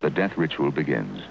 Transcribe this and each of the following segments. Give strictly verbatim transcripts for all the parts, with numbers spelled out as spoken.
the death ritual begins.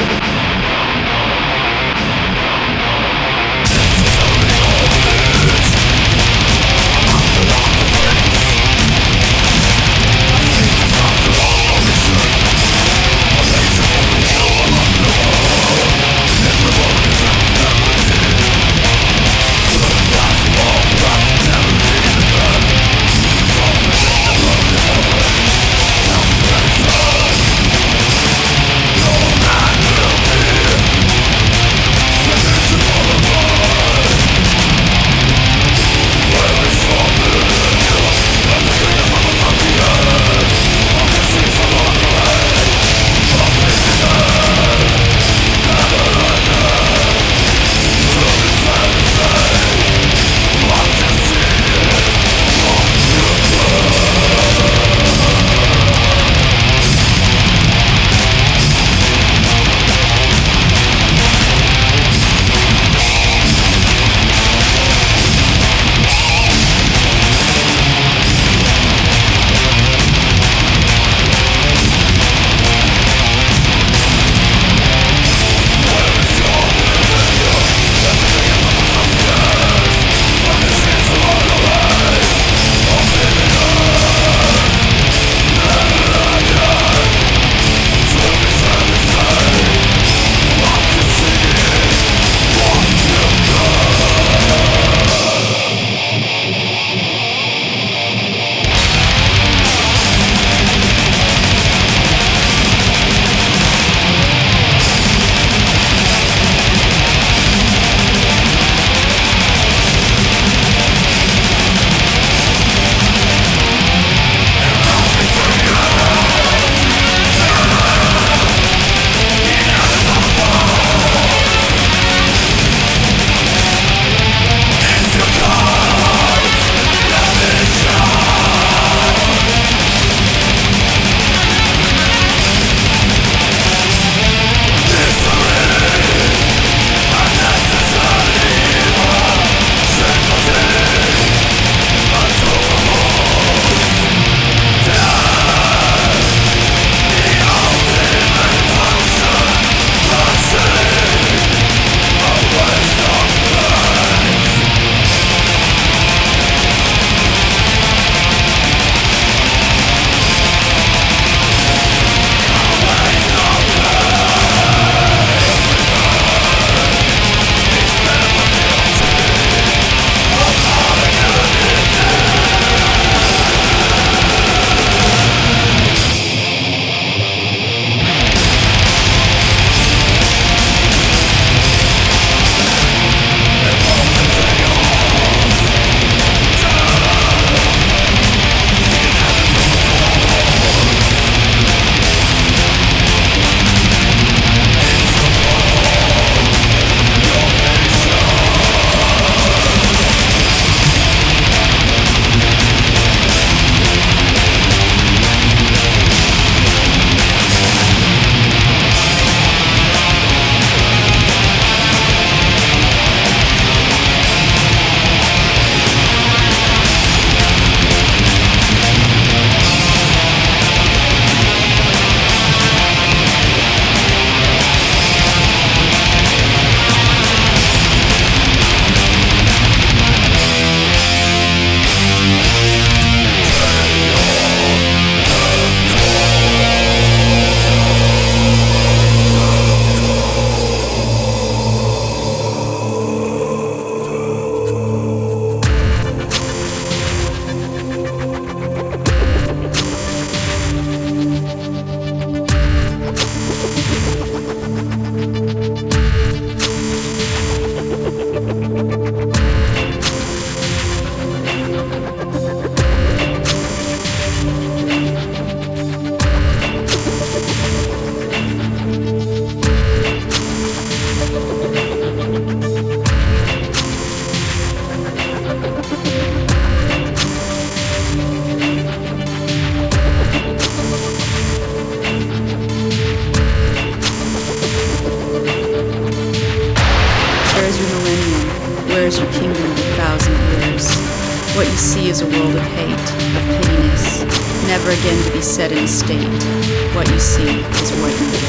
Where's your kingdom of a thousand years? What you see is a world of hate, of pittiness, never again to be set in a state. What you see is what you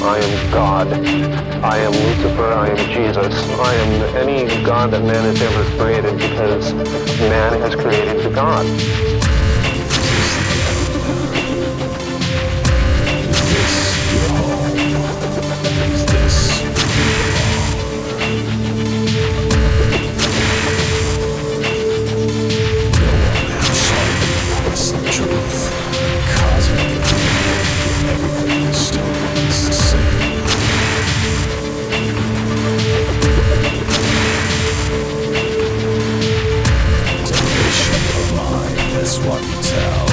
I am God. I am Lucifer. I am Jesus. I am any God that man has ever created because man has created the God. That's what we tell.